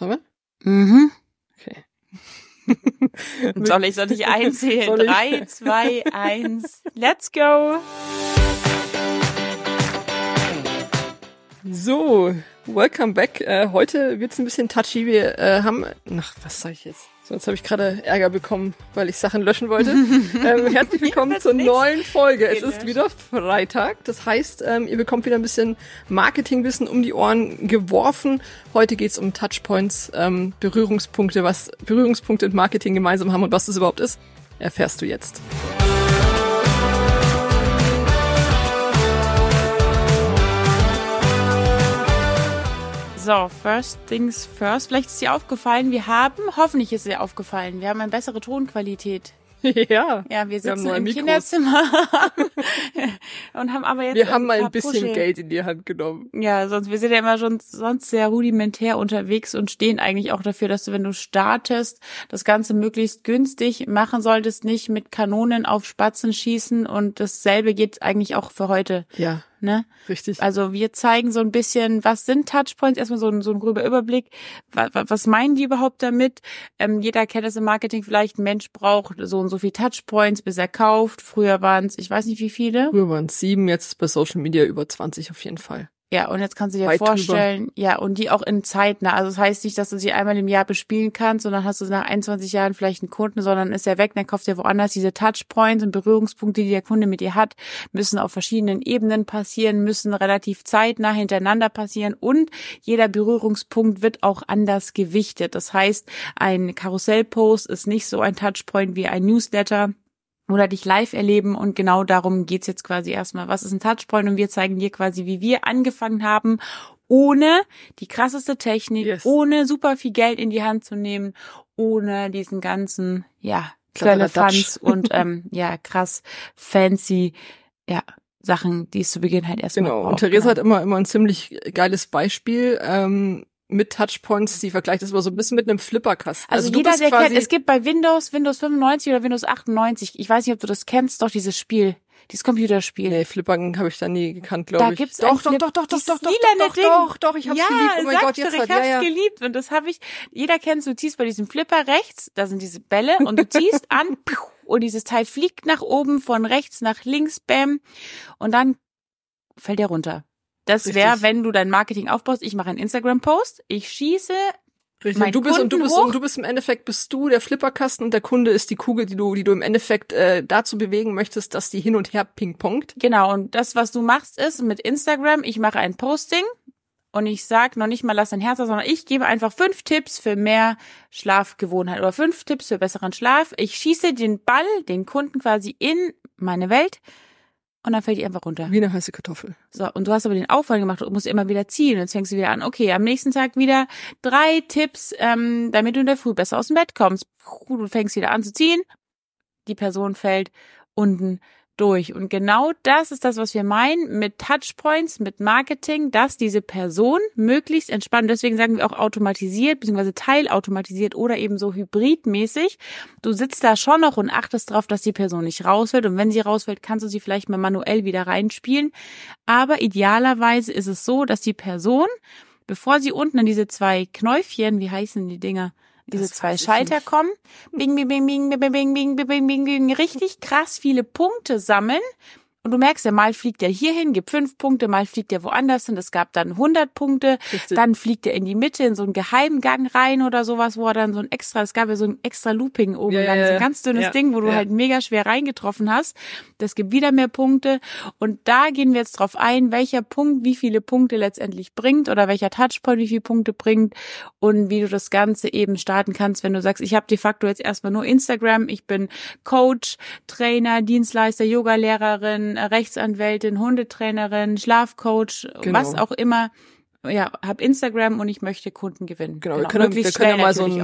Sollen wir? Mhm. Okay. Soll ich einzählen? 3, 2, 1, let's go! So, welcome back. Heute wird's ein bisschen touchy. Wir haben... was sag ich jetzt? So, jetzt habe ich gerade Ärger bekommen, weil ich Sachen löschen wollte. Herzlich willkommen zur neuen Folge. Es ist wieder Freitag. Das heißt, ihr bekommt wieder ein bisschen Marketingwissen um die Ohren geworfen. Heute geht's um Touchpoints, Berührungspunkte, was Berührungspunkte und Marketing gemeinsam haben und was das überhaupt ist, erfährst du jetzt. So, first things first. Vielleicht ist dir aufgefallen, hoffentlich ist dir aufgefallen, wir haben eine bessere Tonqualität. Ja. Ja, wir sitzen im Kinderzimmer und haben aber jetzt... Wir haben mal ein bisschen Puschel. Geld in die Hand genommen. Ja, wir sind ja immer schon sonst sehr rudimentär unterwegs und stehen eigentlich auch dafür, dass du, wenn du startest, das Ganze möglichst günstig machen solltest, nicht mit Kanonen auf Spatzen schießen, und dasselbe geht eigentlich auch für heute. Ja. Ne? Richtig. Also wir zeigen so ein bisschen, was sind Touchpoints, erstmal so ein gröber Überblick, was meinen die überhaupt damit? Jeder kennt das im Marketing vielleicht, ein Mensch braucht so und so viel Touchpoints, bis er kauft. Früher waren es, ich weiß nicht wie viele. Früher waren es 7, jetzt bei Social Media über 20 auf jeden Fall. Ja, und jetzt kannst du dir Weit vorstellen, ja, und die auch in Zeit, ne? Also das heißt nicht, dass du sie einmal im Jahr bespielen kannst und dann hast du nach 21 Jahren vielleicht einen Kunden, sondern ist er weg, dann kauft er woanders. Diese Touchpoints und Berührungspunkte, die der Kunde mit dir hat, müssen auf verschiedenen Ebenen passieren, müssen relativ zeitnah hintereinander passieren, und jeder Berührungspunkt wird auch anders gewichtet. Das heißt, ein Karussellpost ist nicht so ein Touchpoint wie ein Newsletter oder dich live erleben, und genau darum geht's jetzt quasi erstmal. Was ist ein Touchpoint? Und wir zeigen dir quasi, wie wir angefangen haben, ohne die krasseste Technik, ohne super viel Geld in die Hand zu nehmen, ohne diesen ganzen, Firlefanz und krass fancy, Sachen, die es zu Beginn halt erstmal braucht. Genau, und Theresa hat immer ein ziemlich geiles Beispiel, mit Touchpoints, die vergleicht das immer so ein bisschen mit einem Flipperkasten. Also jeder, der kennt, es gibt bei Windows 95 oder Windows 98, ich weiß nicht, ob du das kennst, doch dieses Spiel, dieses Computerspiel. Nee, Flippern habe ich da nie gekannt, glaube ich. Da gibt's doch, ein doch, ich hab's ja, geliebt. Oh mein Gott, jetzt ich hab's geliebt, und das habe ich, jeder kennt, du ziehst bei diesem Flipper rechts, da sind diese Bälle, und du ziehst an, und dieses Teil fliegt nach oben, von rechts nach links, bam, und dann fällt der runter. Das wäre, wenn du dein Marketing aufbaust, ich mache einen Instagram-Post, ich schieße Richtig. Du bist im Endeffekt der Flipperkasten, und der Kunde ist die Kugel, die du im Endeffekt dazu bewegen möchtest, dass die hin und her pingpongt. Genau, und das, was du machst, ist mit Instagram, ich mache ein Posting und ich sag noch nicht mal, lass dein Herz da, sondern ich gebe einfach 5 Tipps für mehr Schlafgewohnheit oder 5 Tipps für besseren Schlaf. Ich schieße den Ball, den Kunden quasi in meine Welt, und dann fällt die einfach runter. Wie eine heiße Kartoffel. So, und du hast aber den Aufwand gemacht und musst immer wieder ziehen. Und jetzt fängst du wieder an, okay, am nächsten Tag wieder 3 Tipps, damit du in der Früh besser aus dem Bett kommst. Du fängst wieder an zu ziehen, die Person fällt unten durch. Und genau das ist das, was wir meinen mit Touchpoints, mit Marketing, dass diese Person möglichst entspannt, deswegen sagen wir auch automatisiert, beziehungsweise teilautomatisiert oder eben so hybridmäßig. Du sitzt da schon noch und achtest darauf, dass die Person nicht rausfällt. Und wenn sie rausfällt, kannst du sie vielleicht mal manuell wieder reinspielen. Aber idealerweise ist es so, dass die Person, bevor sie unten in diese 2 Knäufchen, wie heißen die Dinger? Diese 2 Schalter kommen, bing, bing, bing, bing, bing, bing, bing, bing, bing, bing, richtig krass viele Punkte sammeln. Und du merkst ja, mal fliegt er hier hin, gibt 5 Punkte, mal fliegt er woanders hin. Es gab dann 100 Punkte, richtig. Dann fliegt er in die Mitte in so einen Geheimgang rein oder sowas, wo er dann so es gab ja so ein extra Looping oben lang, so ein ganz dünnes Ding, wo du halt mega schwer reingetroffen hast. Das gibt wieder mehr Punkte. Und da gehen wir jetzt drauf ein, welcher Punkt wie viele Punkte letztendlich bringt oder welcher Touchpoint wie viele Punkte bringt und wie du das Ganze eben starten kannst, wenn du sagst, ich habe de facto jetzt erstmal nur Instagram, ich bin Coach, Trainer, Dienstleister, Yogalehrerin, Rechtsanwältin, Hundetrainerin, Schlafcoach, was auch immer. Ja, hab Instagram und ich möchte Kunden gewinnen. Genau. Wir können ja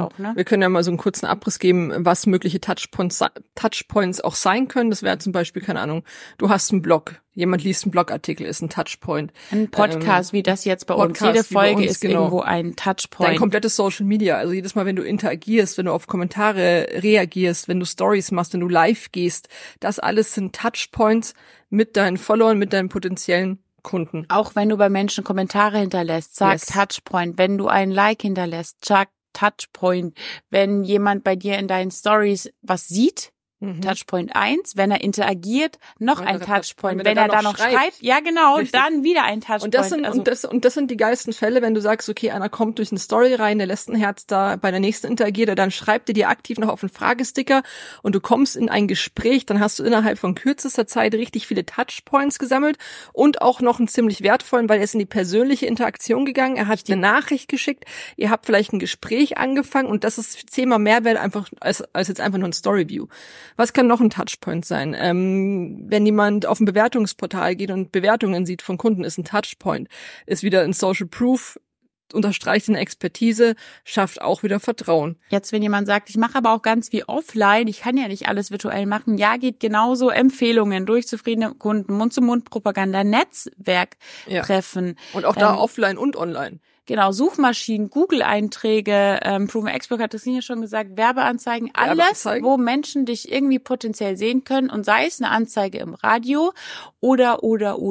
mal so einen kurzen Abriss geben, was mögliche Touchpoints auch sein können. Das wäre zum Beispiel, keine Ahnung, du hast einen Blog, jemand liest einen Blogartikel, ist ein Touchpoint. Ein Podcast, wie das jetzt bei uns. Jede Folge ist irgendwo ein Touchpoint. Dein komplettes Social Media, also jedes Mal, wenn du interagierst, wenn du auf Kommentare reagierst, wenn du Stories machst, wenn du live gehst, das alles sind Touchpoints mit deinen Followern, mit deinen potenziellen Kunden. Auch wenn du bei Menschen Kommentare hinterlässt, sag Yes. Touchpoint. Wenn du einen Like hinterlässt, sag Touchpoint. Wenn jemand bei dir in deinen Stories was sieht, Touchpoint 1, wenn er interagiert, noch ein Touchpoint. Wenn er da noch schreibt, ja genau, richtig. Dann wieder ein Touchpoint. Und das sind die geilsten Fälle, wenn du sagst, okay, einer kommt durch eine Story rein, der lässt ein Herz da, bei der nächsten interagiert er, dann schreibt er dir aktiv noch auf einen Fragesticker und du kommst in ein Gespräch, dann hast du innerhalb von kürzester Zeit richtig viele Touchpoints gesammelt und auch noch einen ziemlich wertvollen, weil er ist in die persönliche Interaktion gegangen, er hat eine Nachricht geschickt, ihr habt vielleicht ein Gespräch angefangen und das ist 10-mal mehr wert einfach als jetzt einfach nur ein Storyview. Was kann noch ein Touchpoint sein? Wenn jemand auf ein Bewertungsportal geht und Bewertungen sieht von Kunden, ist ein Touchpoint. Ist wieder ein Social Proof, unterstreicht eine Expertise, schafft auch wieder Vertrauen. Jetzt, wenn jemand sagt, ich mache aber auch ganz wie offline, ich kann ja nicht alles virtuell machen, ja, geht genauso. Empfehlungen durch zufriedene Kunden, Mund-zu-Mund-Propaganda, Netzwerk treffen. Und auch da offline und online. Genau, Suchmaschinen, Google-Einträge, Proven Expert hat das hier schon gesagt, Werbeanzeigen, alles, wo Menschen dich irgendwie potenziell sehen können und sei es eine Anzeige im Radio oder,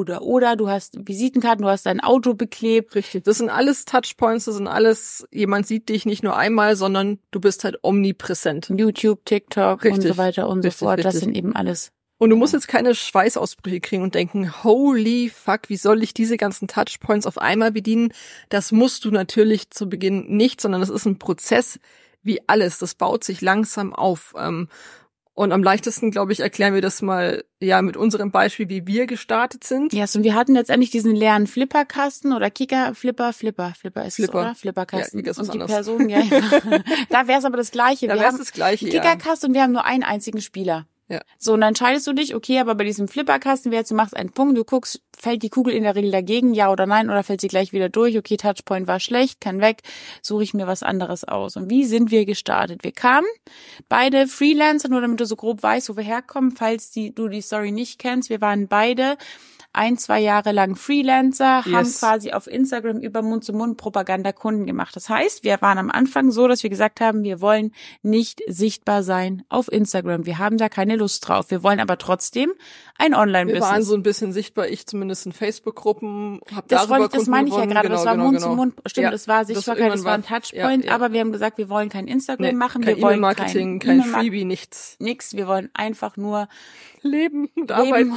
du hast Visitenkarten, du hast dein Auto beklebt. Richtig, das sind alles Touchpoints, das sind alles, jemand sieht dich nicht nur einmal, sondern du bist halt omnipräsent. YouTube, TikTok und so weiter und so fort, das sind eben alles. Und du musst jetzt keine Schweißausbrüche kriegen und denken, holy fuck, wie soll ich diese ganzen Touchpoints auf einmal bedienen? Das musst du natürlich zu Beginn nicht, sondern das ist ein Prozess wie alles. Das baut sich langsam auf. Und am leichtesten, glaube ich, erklären wir das mal mit unserem Beispiel, wie wir gestartet sind. Ja, yes, und wir hatten letztendlich diesen leeren Flipperkasten oder Flipper ist es, oder? Flipperkasten. Ja, und die anders. Person, da wäre es aber das Gleiche. Da wäre es das Gleiche, einen Kickerkasten und wir haben nur einen einzigen Spieler. Ja. So, und dann entscheidest du dich, okay, aber bei diesem Flipperkasten du machst einen Punkt, du guckst, fällt die Kugel in der Regel dagegen, ja oder nein, oder fällt sie gleich wieder durch, okay, Touchpoint war schlecht, kann weg, suche ich mir was anderes aus. Und wie sind wir gestartet? Wir kamen beide Freelancer, nur damit du so grob weißt, wo wir herkommen, falls du die Story nicht kennst, wir waren beide 1-2 Jahre lang Freelancer, haben quasi auf Instagram über Mund-zu-Mund-Propaganda Kunden gemacht. Das heißt, wir waren am Anfang so, dass wir gesagt haben, wir wollen nicht sichtbar sein auf Instagram. Wir haben da keine Lust drauf. Wir wollen aber trotzdem ein Online-Business. Wir waren so ein bisschen sichtbar, ich zumindest in Facebook-Gruppen, das meine ich ja gerade, das war Mund-zu-Mund. Stimmt, das war Sichtbarkeit, das war ein Touchpoint, aber wir haben gesagt, wir wollen kein Instagram machen, wir wollen kein Freebie, nichts. Nix, wir wollen einfach nur leben und arbeiten.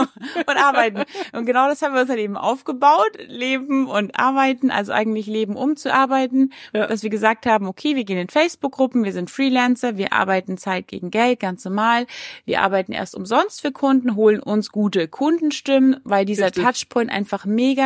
Und genau das haben wir uns halt eben aufgebaut, leben und arbeiten, also eigentlich leben, um zu arbeiten, dass wir gesagt haben, okay, wir gehen in Facebook-Gruppen, wir sind Freelancer, wir arbeiten Zeit gegen Geld, ganz normal, wir arbeiten erst umsonst für Kunden, holen uns gute Kundenstimmen, weil dieser Touchpoint einfach mega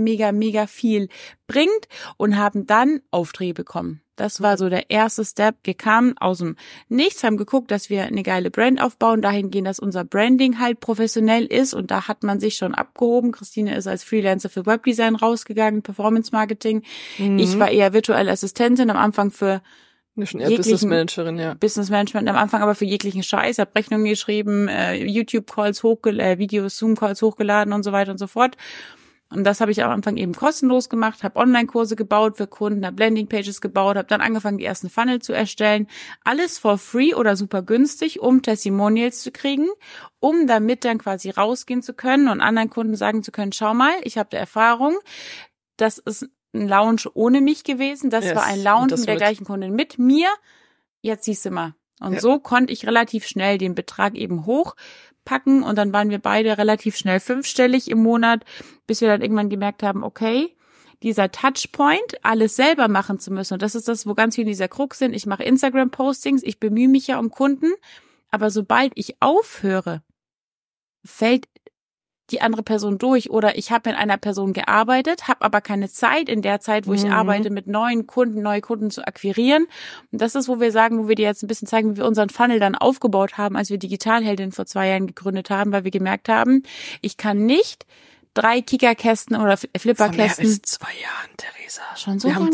viel bringt und haben dann Aufträge bekommen. Das war so der erste Step. Wir kamen aus dem Nichts, haben geguckt, dass wir eine geile Brand aufbauen, dahingehend, dass unser Branding halt professionell ist und da hat man sich schon abgehoben. Christine ist als Freelancer für Webdesign rausgegangen, Performance Marketing. Ich war eher virtuelle Assistentin am Anfang für schon eher Business Managerin, ja. Business Management am Anfang, aber für jeglichen Scheiß, hab Rechnungen geschrieben, YouTube-Calls Videos, Zoom-Calls hochgeladen und so weiter und so fort. Und das habe ich am Anfang eben kostenlos gemacht, habe Online-Kurse gebaut für Kunden, habe Landing-Pages gebaut, habe dann angefangen, die ersten Funnel zu erstellen. Alles for free oder super günstig, um Testimonials zu kriegen, um damit dann quasi rausgehen zu können und anderen Kunden sagen zu können, schau mal, ich habe da Erfahrung, das ist ein Lounge ohne mich gewesen, das war ein Lounge mit der gleichen Kundin mit mir, jetzt siehst du mal. Und so konnte ich relativ schnell den Betrag eben hochpacken und dann waren wir beide relativ schnell 5-stellig im Monat, bis wir dann irgendwann gemerkt haben, okay, dieser Touchpoint, alles selber machen zu müssen. Und das ist das, wo ganz viele dieser Krux sind. Ich mache Instagram-Postings, ich bemühe mich ja um Kunden, aber sobald ich aufhöre, fällt die andere Person durch oder ich habe mit einer Person gearbeitet, habe aber keine Zeit in der Zeit, wo ich arbeite, mit neue Kunden zu akquirieren. Und das ist, wo wir sagen, wo wir dir jetzt ein bisschen zeigen, wie wir unseren Funnel dann aufgebaut haben, als wir Digitalheldin vor 2 Jahren gegründet haben, weil wir gemerkt haben, ich kann nicht 3 Kickerkästen oder Flipperkästen. Vor mehr als 2 Jahren, Theresa. Schon so wir lange haben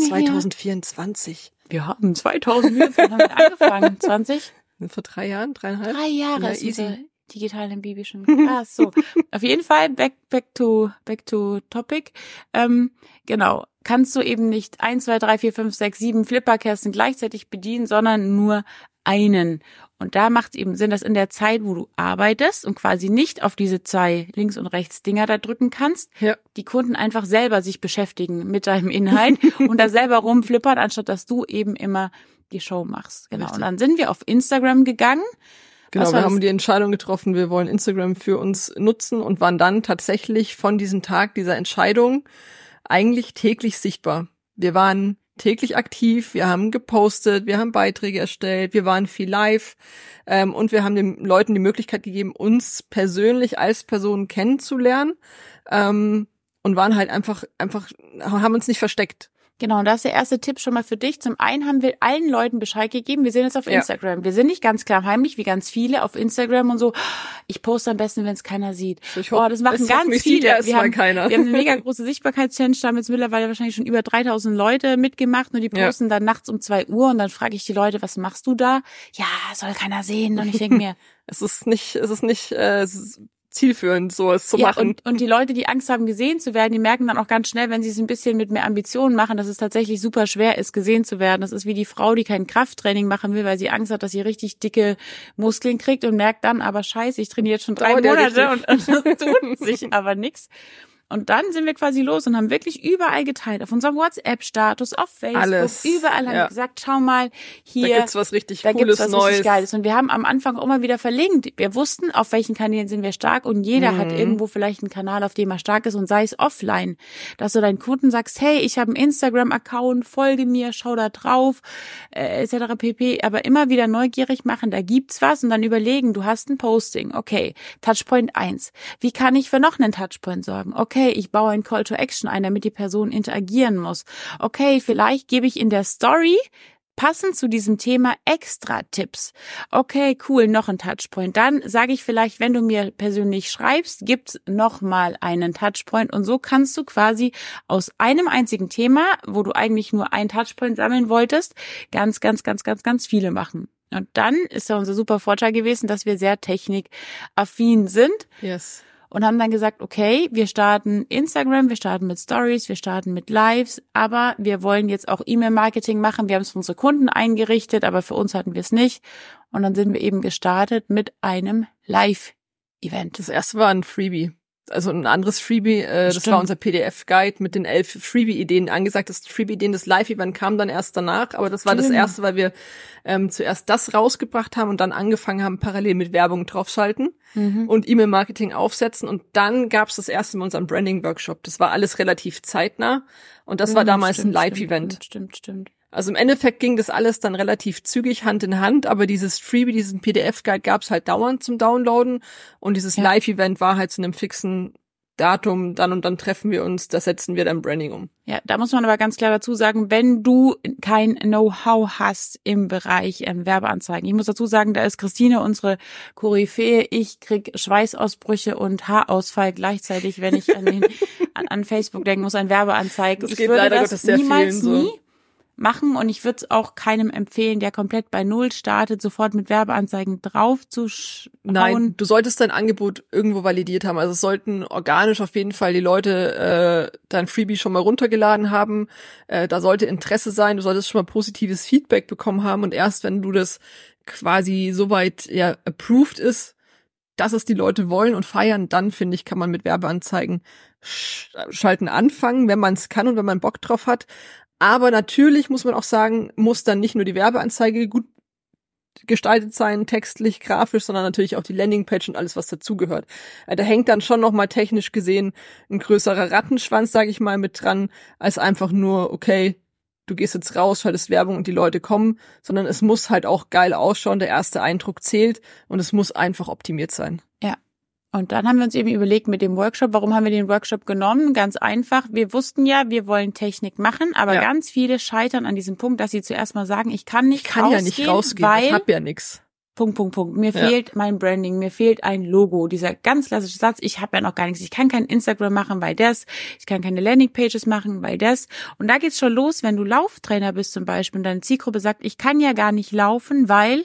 2024. Wir haben 2024 haben wir angefangen. 20? Vor 3 Jahren, 3,5? 3 Jahre ja, ist easy. Digital im Baby schon krass. So, auf jeden Fall back to topic. Genau, kannst du eben nicht 1, 2, 3, 4, 5, 6, 7 Flipperkästen gleichzeitig bedienen, sondern nur einen. Und da macht es eben Sinn, dass in der Zeit, wo du arbeitest und quasi nicht auf diese 2 links und rechts Dinger da drücken kannst, die Kunden einfach selber sich beschäftigen mit deinem Inhalt und da selber rumflippern, anstatt dass du eben immer die Show machst. Genau. Richtig. Und dann sind wir auf Instagram gegangen. Genau, wir haben die Entscheidung getroffen, wir wollen Instagram für uns nutzen und waren dann tatsächlich von diesem Tag dieser Entscheidung eigentlich täglich sichtbar. Wir waren täglich aktiv, wir haben gepostet, wir haben Beiträge erstellt, wir waren viel live und wir haben den Leuten die Möglichkeit gegeben, uns persönlich als Personen kennenzulernen und waren halt einfach haben uns nicht versteckt. Genau, und das ist der erste Tipp schon mal für dich. Zum einen haben wir allen Leuten Bescheid gegeben, wir sind jetzt auf Instagram. Wir sind nicht ganz klar heimlich, wie ganz viele auf Instagram und so. Ich poste am besten, wenn es keiner sieht. Das machen ganz viele. Wir haben eine mega große Sichtbarkeitschallenge, da haben jetzt mittlerweile wahrscheinlich schon über 3000 Leute mitgemacht und die posten dann nachts um 2 Uhr und dann frage ich die Leute, was machst du da? Ja, soll keiner sehen. Und ich denke mir, es ist nicht zielführend, sowas zu machen. Und die Leute, die Angst haben, gesehen zu werden, die merken dann auch ganz schnell, wenn sie es ein bisschen mit mehr Ambitionen machen, dass es tatsächlich super schwer ist, gesehen zu werden. Das ist wie die Frau, die kein Krafttraining machen will, weil sie Angst hat, dass sie richtig dicke Muskeln kriegt und merkt dann, aber scheiße, ich trainiere jetzt schon 3 Monate und tut sich aber nichts. Und dann sind wir quasi los und haben wirklich überall geteilt, auf unserem WhatsApp-Status, auf Facebook, alles. Überall haben wir gesagt, schau mal, hier. Da gibt's was richtig Cooles, Neues. Richtig Geiles. Und wir haben am Anfang auch immer wieder verlinkt. Wir wussten, auf welchen Kanälen sind wir stark und jeder hat irgendwo vielleicht einen Kanal, auf dem er stark ist und sei es offline. Dass du deinen Kunden sagst, hey, ich habe einen Instagram-Account, folge mir, schau da drauf, etc. pp. Aber immer wieder neugierig machen, da gibt's was und dann überlegen, du hast ein Posting. Okay, Touchpoint 1. Wie kann ich für noch einen Touchpoint sorgen? Okay, ich baue ein Call to Action ein, damit die Person interagieren muss. Okay, vielleicht gebe ich in der Story passend zu diesem Thema extra Tipps. Okay, cool, noch ein Touchpoint. Dann sage ich vielleicht, wenn du mir persönlich schreibst, gibt's noch mal einen Touchpoint und so kannst du quasi aus einem einzigen Thema, wo du eigentlich nur einen Touchpoint sammeln wolltest, ganz viele machen. Und dann ist ja unser super Vorteil gewesen, dass wir sehr technikaffin sind. Yes. Und haben dann gesagt, okay, wir starten Instagram, wir starten mit Stories, wir starten mit Lives, aber wir wollen jetzt auch E-Mail-Marketing machen. Wir haben es für unsere Kunden eingerichtet, aber für uns hatten wir es nicht. Und dann sind wir eben gestartet mit einem Live-Event. Das erste war ein Freebie. Also ein anderes Freebie, das war unser PDF-Guide mit den 11 Freebie-Ideen. Angesagt, das Freebie-Ideen des Live-Event kam dann erst danach, aber das war das erste, weil wir zuerst das rausgebracht haben und dann angefangen haben, parallel mit Werbung draufschalten und E-Mail-Marketing aufsetzen. Und dann gab es das erste Mal unseren Branding-Workshop. Das war alles relativ zeitnah und das war damals ein Live-Event. Stimmt. Also im Endeffekt ging das alles dann relativ zügig Hand in Hand, aber dieses Freebie, diesen PDF-Guide gab's halt dauernd zum Downloaden und dieses Live-Event war halt zu einem fixen Datum, dann und dann treffen wir uns, da setzen wir dann Branding um. Ja, da muss man aber ganz klar dazu sagen, wenn du kein Know-how hast im Bereich Werbeanzeigen. Ich muss dazu sagen, da ist Christine unsere Koryphäe. Ich krieg Schweißausbrüche und Haarausfall gleichzeitig, wenn ich an Facebook denken muss, an Werbeanzeigen. Das geht leider Gottes sehr vielen so. Machen und ich würde es auch keinem empfehlen, der komplett bei Null startet, sofort mit Werbeanzeigen drauf zu schauen. Nein, du solltest dein Angebot irgendwo validiert haben. Also es sollten organisch auf jeden Fall die Leute dein Freebie schon mal runtergeladen haben. Da sollte Interesse sein, du solltest schon mal positives Feedback bekommen haben und erst wenn du das quasi soweit approved ist, dass es die Leute wollen und feiern, dann finde ich, kann man mit Werbeanzeigen schalten anfangen, wenn man es kann und wenn man Bock drauf hat. Aber natürlich muss man auch sagen, muss dann nicht nur die Werbeanzeige gut gestaltet sein, textlich, grafisch, sondern natürlich auch die Landingpage und alles, was dazugehört. Da hängt dann schon nochmal technisch gesehen ein größerer Rattenschwanz, sage ich mal, mit dran, als einfach nur, okay, du gehst jetzt raus, schaltest Werbung und die Leute kommen, sondern es muss halt auch geil ausschauen, der erste Eindruck zählt und es muss einfach optimiert sein. Ja. Und dann haben wir uns eben überlegt mit dem Workshop, warum haben wir den Workshop genommen? Ganz einfach, wir wussten ja, wir wollen Technik machen, aber ganz viele scheitern an diesem Punkt, dass sie zuerst mal sagen, ich kann nicht rausgehen, weil ich hab ja nix. Mir fehlt mein Branding, mir fehlt ein Logo. Dieser ganz klassische Satz, ich habe ja noch gar nichts, ich kann kein Instagram machen, weil das, ich kann keine Landingpages machen, weil das. Und da geht's schon los, wenn du Lauftrainer bist zum Beispiel und deine Zielgruppe sagt, ich kann ja gar nicht laufen, weil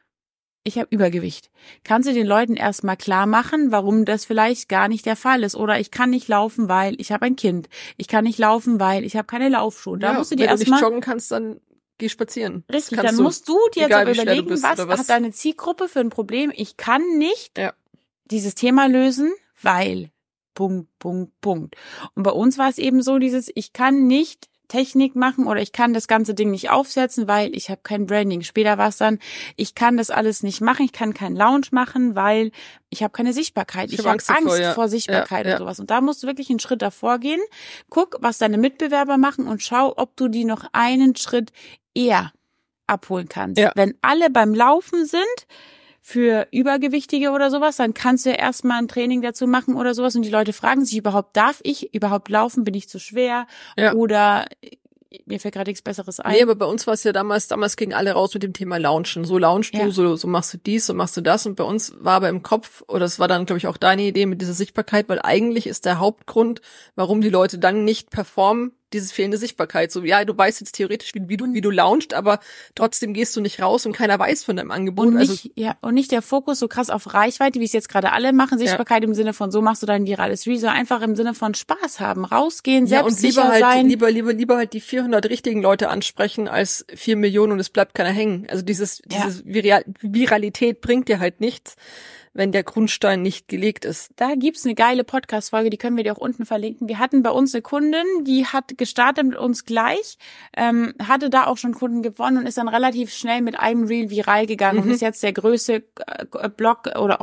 ich habe Übergewicht. Kannst du den Leuten erstmal klar machen, warum das vielleicht gar nicht der Fall ist? Oder ich kann nicht laufen, weil ich habe ein Kind. Ich kann nicht laufen, weil ich habe keine Laufschuhe. Da musst du dir wenn du erstmal nicht joggen kannst, dann geh spazieren. Richtig, dann musst du dir jetzt überlegen, was hat deine Zielgruppe für ein Problem? Ich kann nicht dieses Thema lösen, weil Punkt. Und bei uns war es eben so ich kann nicht Technik machen oder ich kann das ganze Ding nicht aufsetzen, weil ich habe kein Branding. Später war es dann, ich kann das alles nicht machen, ich kann keinen Lounge machen, weil ich habe keine Sichtbarkeit. Ich habe Angst vor Sichtbarkeit und sowas. Und da musst du wirklich einen Schritt davor gehen. Guck, was deine Mitbewerber machen und schau, ob du die noch einen Schritt eher abholen kannst. Ja. Wenn alle beim Laufen sind, für Übergewichtige oder sowas, dann kannst du ja erstmal ein Training dazu machen oder sowas und die Leute fragen sich überhaupt, darf ich überhaupt laufen, bin ich zu schwer oder mir fällt gerade nichts Besseres ein. Nee, aber bei uns war es ja damals gingen alle raus mit dem Thema Launchen. So launchst du, so machst du dies, so machst du das und bei uns war aber im Kopf, oder es war dann, glaube ich, auch deine Idee mit dieser Sichtbarkeit, weil eigentlich ist der Hauptgrund, warum die Leute dann nicht performen, diese fehlende Sichtbarkeit. So, ja, du weißt jetzt theoretisch, wie du launchst, aber trotzdem gehst du nicht raus und keiner weiß von deinem Angebot. Und nicht der Fokus so krass auf Reichweite, wie es jetzt gerade alle machen. Sichtbarkeit im Sinne von, so machst du dein virales Reel, sondern einfach im Sinne von Spaß haben, rausgehen, selbstsicher sein. Lieber halt die 400 richtigen Leute ansprechen als 4 Millionen und es bleibt keiner hängen. Also diese Viralität bringt dir halt nichts, wenn der Grundstein nicht gelegt ist. Da gibt's eine geile Podcast-Folge, die können wir dir auch unten verlinken. Wir hatten bei uns eine Kundin, die hat gestartet mit uns gleich, hatte da auch schon Kunden gewonnen und ist dann relativ schnell mit einem Reel viral gegangen und ist jetzt der größte Blog- oder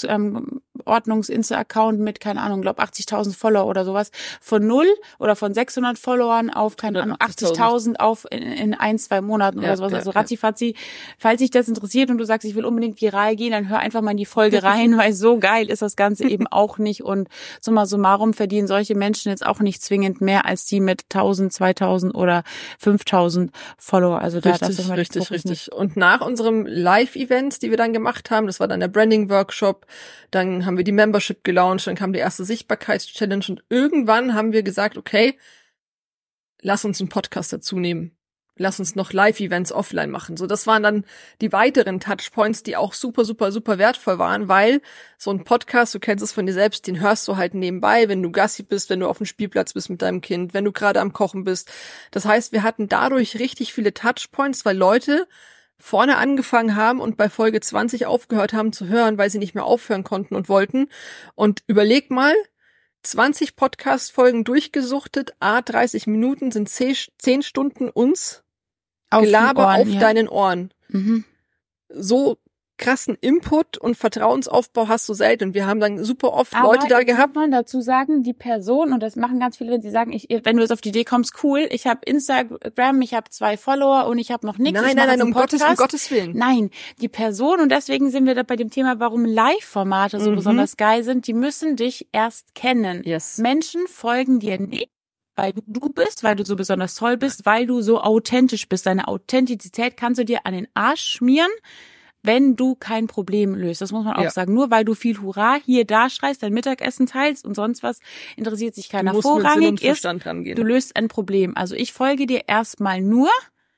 Ordnungs-Insta-Account mit, keine Ahnung, glaube 80.000 Follower oder sowas, von 0 oder von 600 Followern auf, keine Ahnung, 80.000 auf in 1-2 Monaten oder sowas. Also ratzifatzi. Falls dich das interessiert und du sagst, ich will unbedingt viral gehen, dann hör einfach mal in die Folge rein, weil so geil ist das Ganze eben auch nicht und summa summarum verdienen solche Menschen jetzt auch nicht zwingend mehr als die mit 1.000, 2.000 oder 5.000 Follower. Also da richtig. Und nach unserem Live-Events, die wir dann gemacht haben, das war dann der Branding-Workshop, dann haben wir die Membership gelauncht, dann kam die erste Sichtbarkeits-Challenge und irgendwann haben wir gesagt, okay, lass uns einen Podcast dazu nehmen. Lass uns noch Live-Events offline machen. So, das waren dann die weiteren Touchpoints, die auch super, super, super wertvoll waren, weil so ein Podcast, du kennst es von dir selbst, den hörst du halt nebenbei, wenn du Gassi bist, wenn du auf dem Spielplatz bist mit deinem Kind, wenn du gerade am Kochen bist. Das heißt, wir hatten dadurch richtig viele Touchpoints, weil Leute vorne angefangen haben und bei Folge 20 aufgehört haben zu hören, weil sie nicht mehr aufhören konnten und wollten. Und überleg mal, 20 Podcast-Folgen durchgesuchtet, 30 Minuten sind 10 Stunden uns Gelaber auf deinen Ohren. So krassen Input und Vertrauensaufbau hast du selten. Wir haben dann super oft Leute da gehabt. Aber man dazu sagen, die Person, und das machen ganz viele, wenn sie sagen, wenn du jetzt auf die Idee kommst, cool, ich habe Instagram, ich habe 2 Follower und ich habe noch nichts. Nein, um Gottes Willen. Nein, die Person, und deswegen sind wir da bei dem Thema, warum Live-Formate so besonders geil sind, die müssen dich erst kennen. Yes. Menschen folgen dir nicht, weil du bist, weil du so besonders toll bist, weil du so authentisch bist. Deine Authentizität kannst du dir an den Arsch schmieren, wenn du kein Problem löst. Das muss man auch sagen. Nur weil du viel Hurra hier da schreist, dein Mittagessen teilst und sonst was, interessiert sich keiner. Vorrangig ist, du löst ein Problem. Also ich folge dir erstmal nur,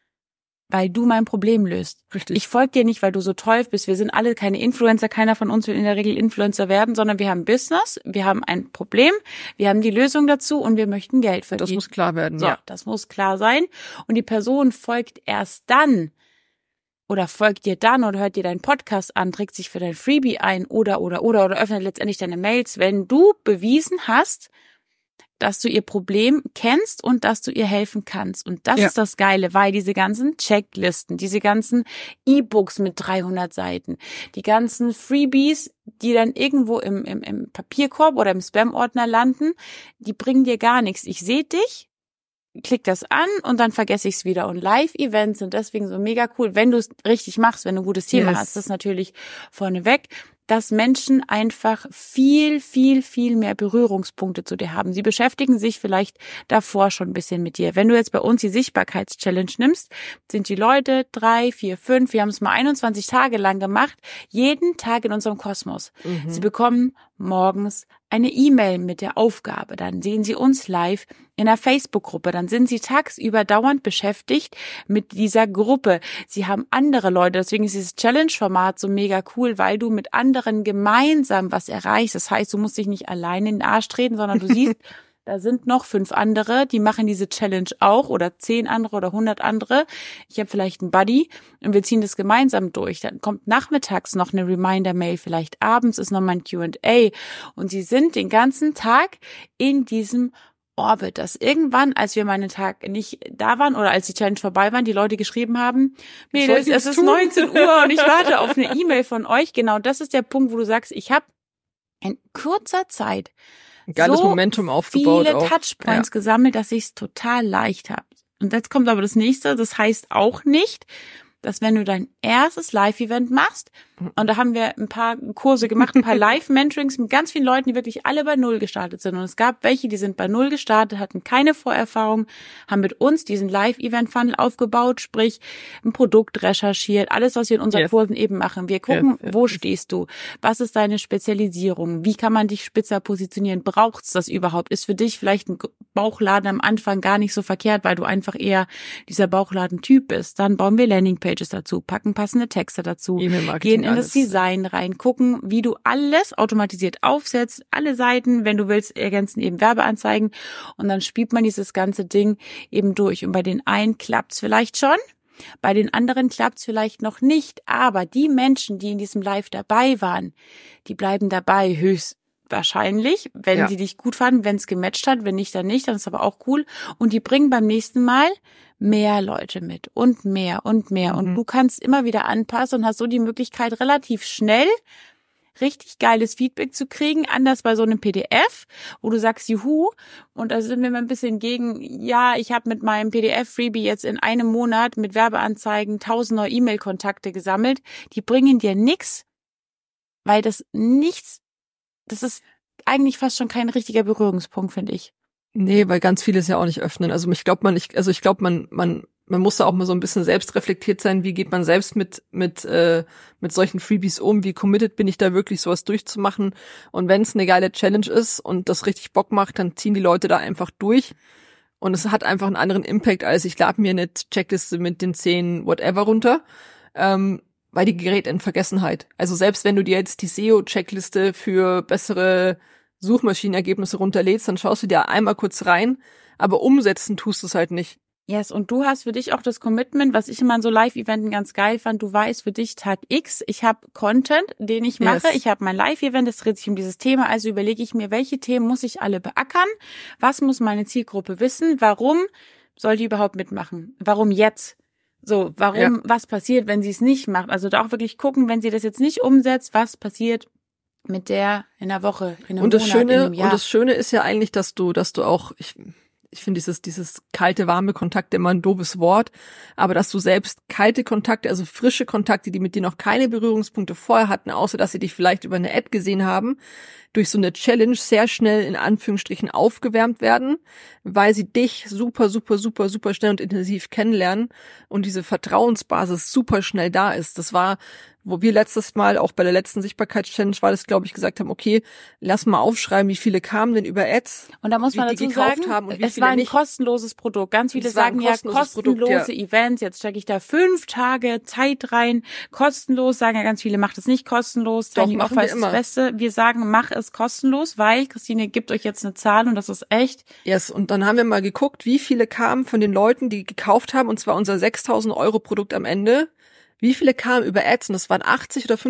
weil du mein Problem löst. Richtig. Ich folge dir nicht, weil du so toll bist. Wir sind alle keine Influencer. Keiner von uns will in der Regel Influencer werden, sondern wir haben Business, wir haben ein Problem, wir haben die Lösung dazu und wir möchten Geld verdienen. Das muss klar werden, so, das muss klar sein. Und die Person folgt erst dann oder folgt dir dann oder hört dir deinen Podcast an, trägt sich für dein Freebie ein oder öffnet letztendlich deine Mails, wenn du bewiesen hast, dass du ihr Problem kennst und dass du ihr helfen kannst. Und das ist das Geile, weil diese ganzen Checklisten, diese ganzen E-Books mit 300 Seiten, die ganzen Freebies, die dann irgendwo im Papierkorb oder im Spam-Ordner landen, die bringen dir gar nichts. Ich sehe dich, klick das an und dann vergesse ich es wieder. Und Live-Events sind deswegen so mega cool, wenn du es richtig machst, wenn du ein gutes Thema hast. Das ist natürlich vorneweg, dass Menschen einfach viel, viel, viel mehr Berührungspunkte zu dir haben. Sie beschäftigen sich vielleicht davor schon ein bisschen mit dir. Wenn du jetzt bei uns die Sichtbarkeits-Challenge nimmst, sind die Leute 3, 4, 5, wir haben es mal 21 Tage lang gemacht, jeden Tag in unserem Kosmos. Sie bekommen morgens eine E-Mail mit der Aufgabe, dann sehen sie uns live in einer Facebook-Gruppe, dann sind sie tagsüber dauernd beschäftigt mit dieser Gruppe. Sie haben andere Leute, deswegen ist dieses Challenge-Format so mega cool, weil du mit anderen gemeinsam was erreichst. Das heißt, du musst dich nicht alleine in den Arsch treten, sondern du siehst, Da sind noch 5 andere, die machen diese Challenge auch oder 10 andere oder 100 andere. Ich habe vielleicht einen Buddy und wir ziehen das gemeinsam durch. Dann kommt nachmittags noch eine Reminder-Mail, vielleicht abends ist noch mal ein Q&A und sie sind den ganzen Tag in diesem Orbit, dass irgendwann, als wir mal einen Tag nicht da waren oder als die Challenge vorbei waren, die Leute geschrieben haben, Mädels, es ist 19 Uhr und ich warte auf eine E-Mail von euch. Genau, das ist der Punkt, wo du sagst, ich habe in kurzer Zeit ein geiles Momentum aufgebaut, viele Touchpoints gesammelt, dass ich es total leicht habe. Und jetzt kommt aber das nächste, das heißt auch nicht, dass wenn du dein erstes Live-Event machst, und da haben wir ein paar Kurse gemacht, ein paar Live-Mentorings mit ganz vielen Leuten, die wirklich alle bei Null gestartet sind. Und es gab welche, die sind bei Null gestartet, hatten keine Vorerfahrung, haben mit uns diesen Live-Event-Funnel aufgebaut, sprich ein Produkt recherchiert, alles, was wir in unseren Kursen eben machen. Wir gucken, wo stehst du? Was ist deine Spezialisierung? Wie kann man dich spitzer positionieren? Braucht's das überhaupt? Ist für dich vielleicht ein Bauchladen am Anfang gar nicht so verkehrt, weil du einfach eher dieser Bauchladen-Typ bist? Dann bauen wir Landingpages dazu, packen passende Texte dazu, gehen in das Design rein, gucken, wie du alles automatisiert aufsetzt, alle Seiten, wenn du willst, ergänzen eben Werbeanzeigen und dann spielt man dieses ganze Ding eben durch. Und bei den einen klappt's vielleicht schon, bei den anderen klappt's vielleicht noch nicht, aber die Menschen, die in diesem Live dabei waren, die bleiben dabei höchstwahrscheinlich, wenn sie dich gut fanden, wenn es gematcht hat, wenn nicht, dann nicht, dann ist aber auch cool und die bringen beim nächsten Mal mehr Leute mit und mehr und mehr. Und du kannst immer wieder anpassen und hast so die Möglichkeit, relativ schnell richtig geiles Feedback zu kriegen, anders bei so einem PDF, wo du sagst, juhu, und da sind wir mal ein bisschen gegen, ja, ich habe mit meinem PDF-Freebie jetzt in einem Monat mit Werbeanzeigen 1000 neue E-Mail-Kontakte gesammelt, die bringen dir nichts, weil das ist eigentlich fast schon kein richtiger Berührungspunkt, finde ich. Nee, weil ganz viele es ja auch nicht öffnen. Also ich glaube, man muss da auch mal so ein bisschen selbst reflektiert sein, wie geht man selbst mit solchen Freebies um, wie committed bin ich da wirklich, sowas durchzumachen. Und wenn es eine geile Challenge ist und das richtig Bock macht, dann ziehen die Leute da einfach durch. Und es hat einfach einen anderen Impact, als ich lade mir eine Checkliste mit den 10 whatever runter, weil die gerät in Vergessenheit. Also selbst wenn du dir jetzt die SEO-Checkliste für bessere Suchmaschinenergebnisse runterlädst, dann schaust du dir einmal kurz rein, aber umsetzen tust du es halt nicht. Yes, und du hast für dich auch das Commitment, was ich immer in so Live-Eventen ganz geil fand, du weißt für dich Tag X, ich habe Content, den ich mache, ich habe mein Live-Event, das dreht sich um dieses Thema, also überlege ich mir, welche Themen muss ich alle beackern, was muss meine Zielgruppe wissen, warum soll die überhaupt mitmachen, warum jetzt? So, was passiert, wenn sie es nicht macht? Also da auch wirklich gucken, wenn sie das jetzt nicht umsetzt, was passiert mit der in der Woche, in einem Monat, in einem Jahr. Und das Schöne ist ja eigentlich, dass du auch, ich finde dieses kalte, warme Kontakte immer ein doofes Wort, aber dass du selbst kalte Kontakte, also frische Kontakte, die mit dir noch keine Berührungspunkte vorher hatten, außer dass sie dich vielleicht über eine Ad gesehen haben, durch so eine Challenge sehr schnell in Anführungsstrichen aufgewärmt werden, weil sie dich super, super, super, super schnell und intensiv kennenlernen und diese Vertrauensbasis super schnell da ist. Das war, wo wir letztes Mal, auch bei der letzten Sichtbarkeitschallenge war das, glaube ich, gesagt haben, okay, lass mal aufschreiben, wie viele kamen denn über Ads. Und da muss man dazu sagen, es war ein kostenloses Produkt. Ganz viele sagen ja kostenlose Events, jetzt stecke ich da 5 Tage Zeit rein, kostenlos, sagen ja ganz viele, macht es nicht kostenlos, Doch, machen wir immer. Das Beste. Wir sagen, mach es kostenlos, weil Christine gibt euch jetzt eine Zahl und das ist echt. Yes, und dann haben wir mal geguckt, wie viele kamen von den Leuten, die gekauft haben, und zwar unser 6.000 € Produkt am Ende. Wie viele kamen über Ads? Und das waren 80 oder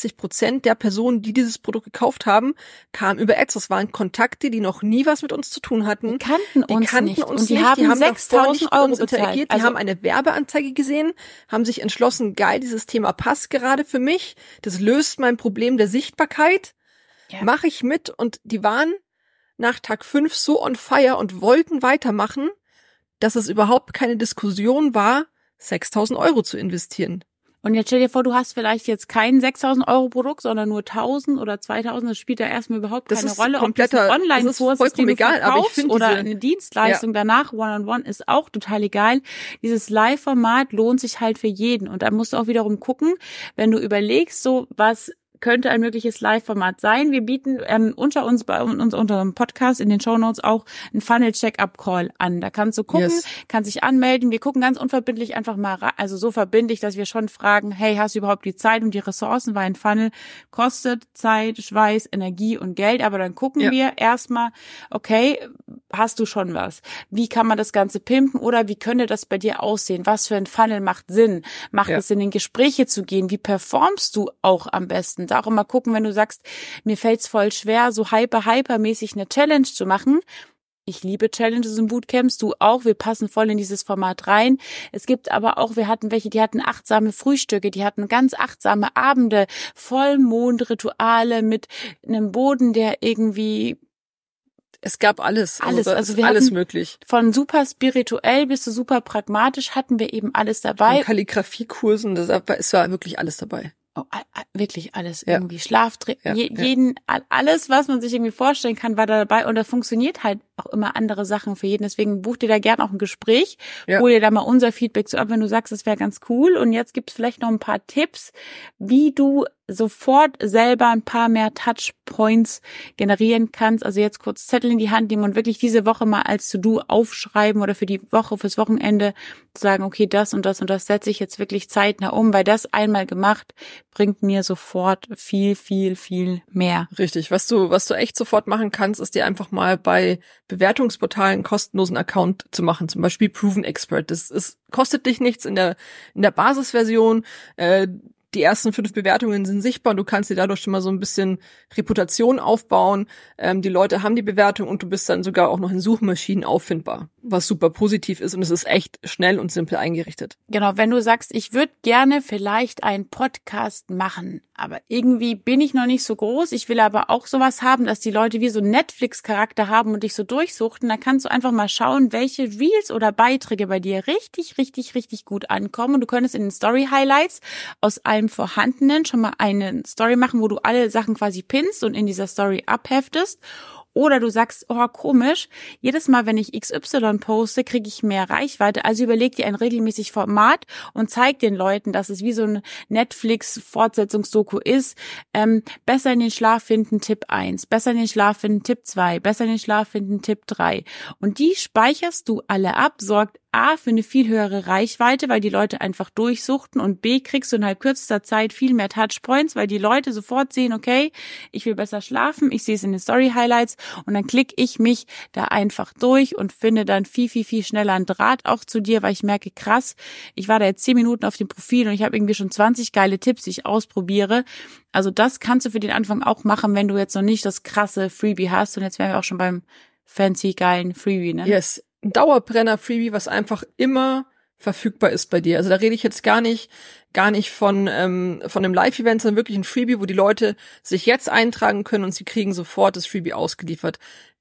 85% der Personen, die dieses Produkt gekauft haben, kamen über Ads. Das waren Kontakte, die noch nie was mit uns zu tun hatten. Die kannten uns nicht. Und die haben 6.000 € interagiert. Die haben eine Werbeanzeige gesehen, haben sich entschlossen, geil, dieses Thema passt gerade für mich. Das löst mein Problem der Sichtbarkeit. Ja. Mache ich mit. Und die waren nach Tag 5 so on fire und wollten weitermachen, dass es überhaupt keine Diskussion war, 6.000 € zu investieren. Und jetzt stell dir vor, du hast vielleicht jetzt kein 6.000 € Produkt, sondern nur 1.000 oder 2.000. Das spielt da erstmal überhaupt keine Rolle. Ob das ein Online-Kurs ist, den du verkaufst, aber ich finde oder eine Dienstleistung danach, One-on-One, ist auch total egal. Dieses Live-Format lohnt sich halt für jeden. Und da musst du auch wiederum gucken, wenn du überlegst, so was könnte ein mögliches Live-Format sein. Wir bieten unter unserem Podcast in den Shownotes auch einen Funnel-Check-Up-Call an. Da kannst du gucken, kannst dich anmelden. Wir gucken ganz unverbindlich einfach mal, also so verbindlich, dass wir schon fragen, hey, hast du überhaupt die Zeit und die Ressourcen, weil ein Funnel kostet Zeit, Schweiß, Energie und Geld. Aber dann gucken wir erstmal, okay, hast du schon was? Wie kann man das Ganze pimpen oder wie könnte das bei dir aussehen? Was für ein Funnel macht Sinn? Macht es Sinn, in Gespräche zu gehen? Wie performst du auch am besten? Da auch immer gucken, wenn du sagst, mir fällt's voll schwer, so hypermäßig eine Challenge zu machen. Ich liebe Challenges und Bootcamps, du auch. Wir passen voll in dieses Format rein. Es gibt aber auch, wir hatten welche, die hatten achtsame Frühstücke, die hatten ganz achtsame Abende, Vollmondrituale mit einem Boden, der irgendwie... Es gab alles. Also wir alles möglich. Von super spirituell bis zu super pragmatisch hatten wir eben alles dabei. Von Kalligrafiekursen, es war wirklich alles dabei. Oh, wirklich alles irgendwie. Schlaftraining, alles, was man sich irgendwie vorstellen kann, war da dabei. Und da funktioniert halt auch immer andere Sachen für jeden. Deswegen buch dir da gerne auch ein Gespräch. Hol dir da mal unser Feedback zu ab, wenn du sagst, das wäre ganz cool. Und jetzt gibt's vielleicht noch ein paar Tipps, wie du sofort selber ein paar mehr Touchpoints generieren kannst. Also jetzt kurz Zettel in die Hand nehmen und wirklich diese Woche mal als To-Do aufschreiben oder für die Woche, fürs Wochenende sagen, okay, das und das und das setze ich jetzt wirklich zeitnah um, weil das einmal gemacht bringt mir sofort viel, viel, viel mehr. Richtig. Was du echt sofort machen kannst, ist dir einfach mal bei Bewertungsportalen einen kostenlosen Account zu machen. Zum Beispiel Proven Expert. Kostet dich nichts in der Basisversion. Die ersten 5 Bewertungen sind sichtbar und du kannst dir dadurch schon mal so ein bisschen Reputation aufbauen. Die Leute haben die Bewertung und du bist dann sogar auch noch in Suchmaschinen auffindbar, was super positiv ist und es ist echt schnell und simpel eingerichtet. Genau, wenn du sagst, ich würde gerne vielleicht einen Podcast machen, aber irgendwie bin ich noch nicht so groß, ich will aber auch sowas haben, dass die Leute wie so einen Netflix-Charakter haben und dich so durchsuchten, dann kannst du einfach mal schauen, welche Reels oder Beiträge bei dir richtig, richtig, richtig gut ankommen und du könntest in den Story-Highlights aus allem Vorhandenen schon mal eine Story machen, wo du alle Sachen quasi pinnst und in dieser Story abheftest. Oder du sagst, oh komisch, jedes Mal, wenn ich XY poste, kriege ich mehr Reichweite. Also überleg dir ein regelmäßig Format und zeig den Leuten, dass es wie so ein Netflix-Fortsetzungsdoku ist. Besser in den Schlaf finden, Tipp 1. Besser in den Schlaf finden, Tipp 2. Besser in den Schlaf finden, Tipp 3. Und die speicherst du alle ab, sorgt A, für eine viel höhere Reichweite, weil die Leute einfach durchsuchten und B, kriegst du innerhalb kürzester Zeit viel mehr Touchpoints, weil die Leute sofort sehen, okay, ich will besser schlafen, ich sehe es in den Story-Highlights und dann klicke ich mich da einfach durch und finde dann viel, viel, viel schneller einen Draht auch zu dir, weil ich merke, krass, ich war da jetzt 10 Minuten auf dem Profil und ich habe irgendwie schon 20 geile Tipps, die ich ausprobiere. Also das kannst du für den Anfang auch machen, wenn du jetzt noch nicht das krasse Freebie hast und jetzt wären wir auch schon beim fancy, geilen Freebie, ne? Yes. Ein Dauerbrenner-Freebie, was einfach immer verfügbar ist bei dir. Also da rede ich jetzt gar nicht von einem Live-Event, sondern wirklich ein Freebie, wo die Leute sich jetzt eintragen können und sie kriegen sofort das Freebie ausgeliefert.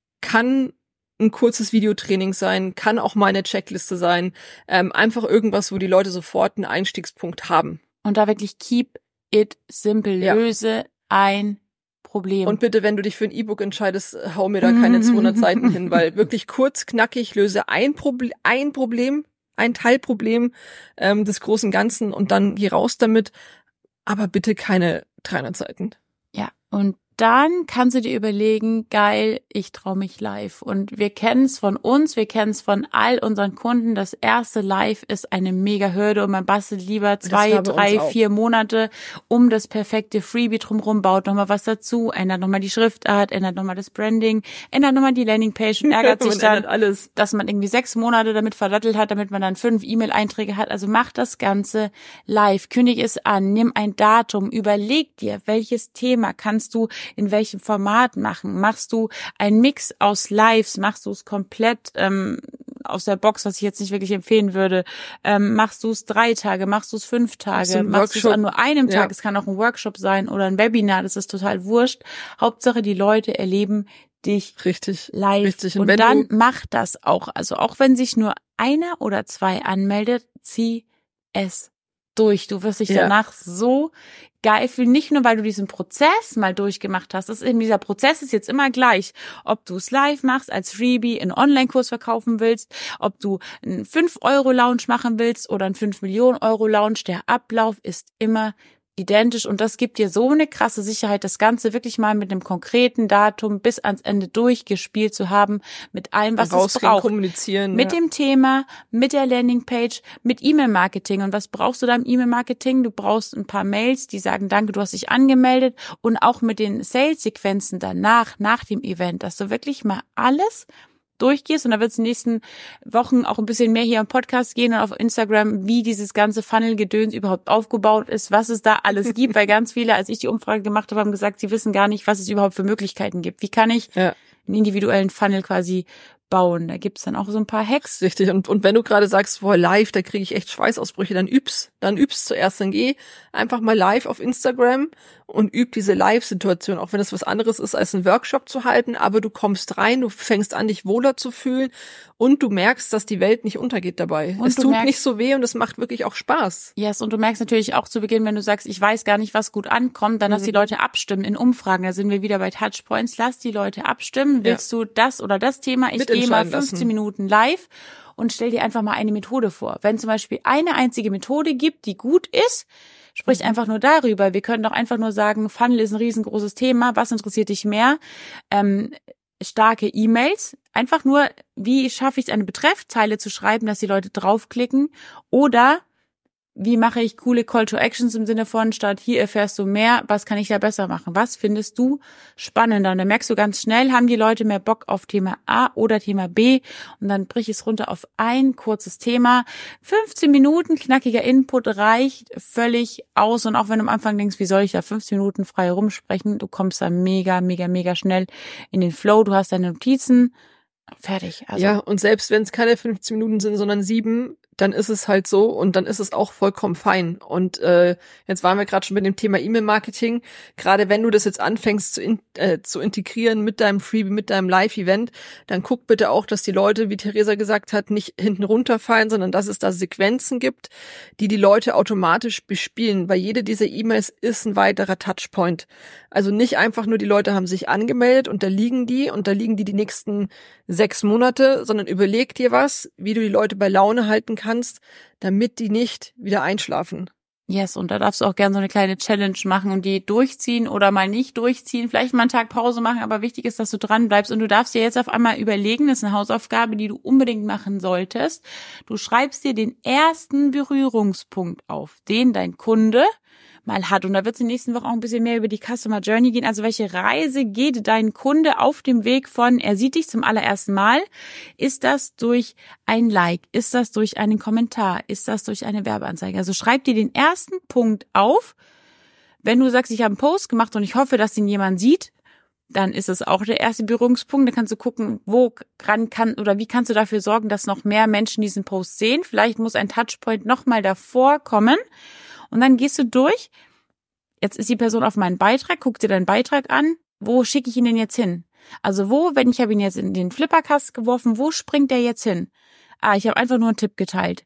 Kann ein kurzes Videotraining sein, kann auch mal eine Checkliste sein, einfach irgendwas, wo die Leute sofort einen Einstiegspunkt haben. Und da wirklich keep it simple, löse ein Problem. Und bitte, wenn du dich für ein E-Book entscheidest, hau mir da keine 200 Seiten hin, weil wirklich kurz, knackig, löse ein Problem, ein Teilproblem des großen Ganzen und dann geh raus damit, aber bitte keine 300 Seiten. Ja, und dann kannst du dir überlegen, geil, ich traue mich live. Und wir kennen es von uns, wir kennen es von all unseren Kunden. Das erste Live ist eine mega Hürde und man bastelt lieber 2, 3, 4 Monate um das perfekte Freebie drumherum, baut nochmal was dazu, ändert nochmal die Schriftart, ändert nochmal das Branding, ändert nochmal die Landingpage und ärgert sich dann, alles, dass man irgendwie 6 Monate damit verdattelt hat, damit man dann 5 E-Mail-Einträge hat. Also mach das Ganze live, kündig es an, nimm ein Datum, überleg dir, welches Thema kannst du in welchem Format machen? Machst du einen Mix aus Lives? Machst du es komplett aus der Box, was ich jetzt nicht wirklich empfehlen würde? Machst du es 3 Tage? Machst du es 5 Tage? Machst du es an nur einem Tag? Es kann auch ein Workshop sein oder ein Webinar, das ist total wurscht. Hauptsache, die Leute erleben dich richtig live. Richtig. Und dann mach das auch. Also auch wenn sich nur 1 oder 2 anmeldet, zieh es durch. Du wirst dich danach so geil fühlen, nicht nur, weil du diesen Prozess mal durchgemacht hast. Dieser Prozess ist jetzt immer gleich. Ob du es live machst, als Freebie, einen Online-Kurs verkaufen willst, ob du einen 5-Euro-Lounge machen willst oder einen 5-Millionen-Euro-Lounge, der Ablauf ist immer identisch und das gibt dir so eine krasse Sicherheit, das Ganze wirklich mal mit einem konkreten Datum bis ans Ende durchgespielt zu haben, mit allem, was es braucht. Kommunizieren. Mit dem Thema, mit der Landingpage, mit E-Mail-Marketing. Und was brauchst du da im E-Mail-Marketing? Du brauchst ein paar Mails, die sagen, danke, du hast dich angemeldet und auch mit den Sales-Sequenzen danach, nach dem Event, dass du wirklich mal alles durchgehst und da wird es in den nächsten Wochen auch ein bisschen mehr hier im Podcast gehen und auf Instagram, wie dieses ganze Funnel-Gedöns überhaupt aufgebaut ist, was es da alles gibt, weil ganz viele, als ich die Umfrage gemacht habe, haben gesagt, sie wissen gar nicht, was es überhaupt für Möglichkeiten gibt. Wie kann ich einen individuellen Funnel quasi bauen? Da gibt's dann auch so ein paar Hacks. Richtig, und wenn du gerade sagst, boah, live, da kriege ich echt Schweißausbrüche, dann üb's zuerst, dann geh einfach mal live auf Instagram und üb diese Live-Situation, auch wenn es was anderes ist, als einen Workshop zu halten, aber du kommst rein, du fängst an, dich wohler zu fühlen und du merkst, dass die Welt nicht untergeht dabei. Und es tut nicht so weh und es macht wirklich auch Spaß. Yes, und du merkst natürlich auch zu Beginn, wenn du sagst, ich weiß gar nicht, was gut ankommt, dann lass die Leute abstimmen in Umfragen. Da sind wir wieder bei Touchpoints. Lass die Leute abstimmen. Willst du das oder das Thema? Ich gehe mal 15 Minuten live und stell dir einfach mal eine Methode vor. Wenn zum Beispiel eine einzige Methode gibt, die gut ist, sprich einfach nur darüber. Wir können doch einfach nur sagen, Funnel ist ein riesengroßes Thema. Was interessiert dich mehr? Starke E-Mails. Einfach nur, wie schaffe ich es, eine Betreffzeile zu schreiben, dass die Leute draufklicken? Oder wie mache ich coole Call to Actions im Sinne von, statt hier erfährst du mehr, was kann ich da besser machen? Was findest du spannender? Und dann merkst du ganz schnell, haben die Leute mehr Bock auf Thema A oder Thema B und dann brich es runter auf ein kurzes Thema. 15 Minuten knackiger Input reicht völlig aus und auch wenn du am Anfang denkst, wie soll ich da 15 Minuten frei rumsprechen, du kommst da mega, mega, mega schnell in den Flow, du hast deine Notizen, fertig. Also. Ja, und selbst wenn es keine 15 Minuten sind, sondern 7, dann ist es halt so und dann ist es auch vollkommen fein. Und jetzt waren wir gerade schon mit dem Thema E-Mail-Marketing. Gerade wenn du das jetzt anfängst zu integrieren mit deinem Freebie, mit deinem Live-Event, dann guck bitte auch, dass die Leute, wie Theresa gesagt hat, nicht hinten runterfallen, sondern dass es da Sequenzen gibt, die Leute automatisch bespielen, weil jede dieser E-Mails ist ein weiterer Touchpoint. Also nicht einfach nur, die Leute haben sich angemeldet und da liegen die die nächsten 6 Monate, sondern überleg dir was, wie du die Leute bei Laune halten kannst, damit die nicht wieder einschlafen. Yes, und da darfst du auch gerne so eine kleine Challenge machen und die durchziehen oder mal nicht durchziehen, vielleicht mal einen Tag Pause machen, aber wichtig ist, dass du dran bleibst und du darfst dir jetzt auf einmal überlegen, das ist eine Hausaufgabe, die du unbedingt machen solltest. Du schreibst dir den ersten Berührungspunkt auf, den dein Kunde mal hat. Und da wird es in den nächsten Wochen auch ein bisschen mehr über die Customer Journey gehen. Also welche Reise geht dein Kunde auf dem Weg von, er sieht dich zum allerersten Mal? Ist das durch ein Like? Ist das durch einen Kommentar? Ist das durch eine Werbeanzeige? Also schreib dir den ersten Punkt auf. Wenn du sagst, ich habe einen Post gemacht und ich hoffe, dass den jemand sieht, dann ist es auch der erste Berührungspunkt. Da kannst du gucken, wie kannst du dafür sorgen, dass noch mehr Menschen diesen Post sehen. Vielleicht muss ein Touchpoint nochmal davor kommen. Und dann gehst du durch, jetzt ist die Person auf meinen Beitrag, guck dir deinen Beitrag an, wo schicke ich ihn denn jetzt hin? Also ich habe ihn jetzt in den Flipperkast geworfen, wo springt der jetzt hin? Ich habe einfach nur einen Tipp geteilt.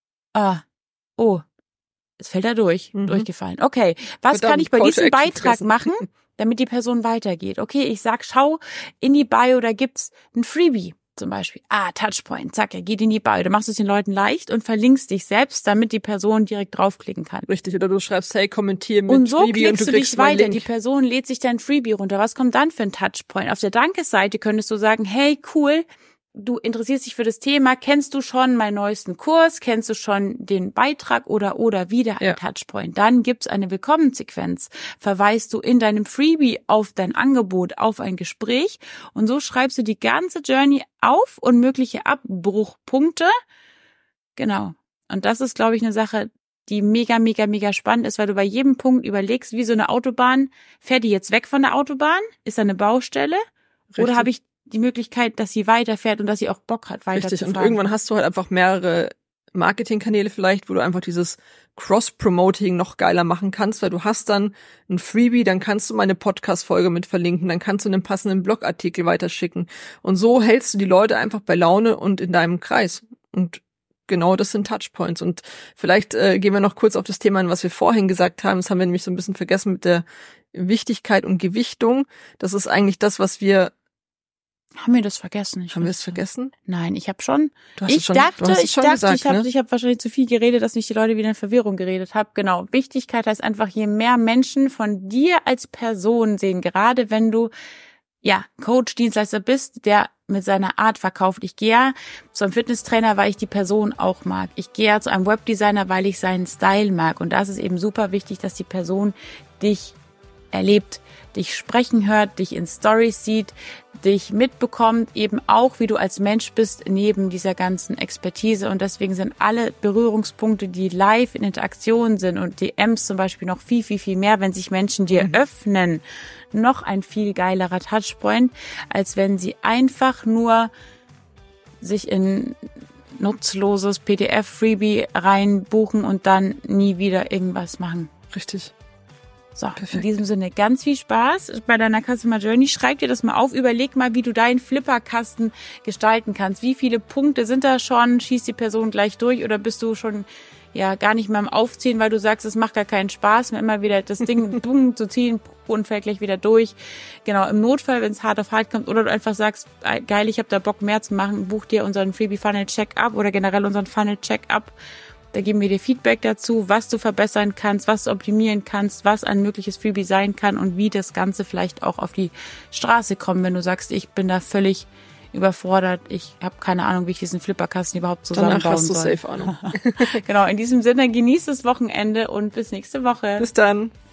Jetzt fällt er durchgefallen. Okay, was kann ich bei diesem Beitrag machen, damit die Person weitergeht? Okay, ich sag, schau in die Bio, da gibt's ein Freebie. Zum Beispiel, Touchpoint, zack, er geht in die Bio. Du machst es den Leuten leicht und verlinkst dich selbst, damit die Person direkt draufklicken kann. Richtig, oder du schreibst, hey, kommentier mit und so Freebie und du kriegst dich weiter. Die Person lädt sich dein Freebie runter. Was kommt dann für ein Touchpoint? Auf der Dankesseite könntest du sagen, hey, cool, du interessierst dich für das Thema, kennst du schon meinen neuesten Kurs, kennst du schon den Beitrag oder wieder ein Touchpoint. Dann gibt's eine Willkommenssequenz. Verweist du in deinem Freebie auf dein Angebot, auf ein Gespräch und so schreibst du die ganze Journey auf und mögliche Abbruchpunkte. Genau. Und das ist, glaube ich, eine Sache, die mega, mega, mega spannend ist, weil du bei jedem Punkt überlegst, wie so eine Autobahn, fährt die jetzt weg von der Autobahn? Ist da eine Baustelle? Richtig. Oder habe ich die Möglichkeit, dass sie weiterfährt und dass sie auch Bock hat, weiterzufahren. Richtig, und irgendwann hast du halt einfach mehrere Marketingkanäle vielleicht, wo du einfach dieses Cross-Promoting noch geiler machen kannst, weil du hast dann ein Freebie, dann kannst du mal eine Podcast-Folge mit verlinken, dann kannst du einen passenden Blogartikel weiterschicken. Und so hältst du die Leute einfach bei Laune und in deinem Kreis. Und genau das sind Touchpoints. Und vielleicht gehen wir noch kurz auf das Thema ein, was wir vorhin gesagt haben. Das haben wir nämlich so ein bisschen vergessen mit der Wichtigkeit und Gewichtung. Das ist eigentlich das, was wir Haben wir das vergessen? Haben wir es vergessen? Nein, ich habe schon. Du hast es schon gesagt, ich habe wahrscheinlich zu viel geredet, dass ich die Leute wieder in Verwirrung geredet habe. Genau. Wichtigkeit heißt einfach, je mehr Menschen von dir als Person sehen, gerade wenn du Coach, Dienstleister bist, der mit seiner Art verkauft. Ich gehe ja zu einem Fitnesstrainer, weil ich die Person auch mag. Ich gehe ja zu einem Webdesigner, weil ich seinen Style mag. Und das ist eben super wichtig, dass die Person dich erlebt, dich sprechen hört, dich in Stories sieht, dich mitbekommt, eben auch, wie du als Mensch bist, neben dieser ganzen Expertise. Und deswegen sind alle Berührungspunkte, die live in Interaktion sind und DMs zum Beispiel noch viel, viel, viel mehr, wenn sich Menschen dir öffnen, noch ein viel geilerer Touchpoint, als wenn sie einfach nur sich in nutzloses PDF-Freebie reinbuchen und dann nie wieder irgendwas machen. Richtig. So, perfekt. In diesem Sinne ganz viel Spaß bei deiner Customer Journey. Schreib dir das mal auf, überleg mal, wie du deinen Flipperkasten gestalten kannst. Wie viele Punkte sind da schon? Schießt die Person gleich durch oder bist du schon gar nicht mehr am Aufziehen, weil du sagst, es macht gar keinen Spaß, mir immer wieder das Ding zu ziehen und fällt gleich wieder durch. Genau, im Notfall, wenn es hart auf hart kommt oder du einfach sagst, geil, ich habe da Bock mehr zu machen, buch dir unseren Freebie Funnel Check-up oder generell unseren Funnel Check-up. Da geben wir dir Feedback dazu, was du verbessern kannst, was du optimieren kannst, was ein mögliches Freebie sein kann und wie das Ganze vielleicht auch auf die Straße kommt, wenn du sagst, ich bin da völlig überfordert, ich habe keine Ahnung, wie ich diesen Flipperkasten überhaupt zusammenbauen soll. Danach hast du safe Ahnung. Genau, in diesem Sinne, genieß das Wochenende und bis nächste Woche. Bis dann.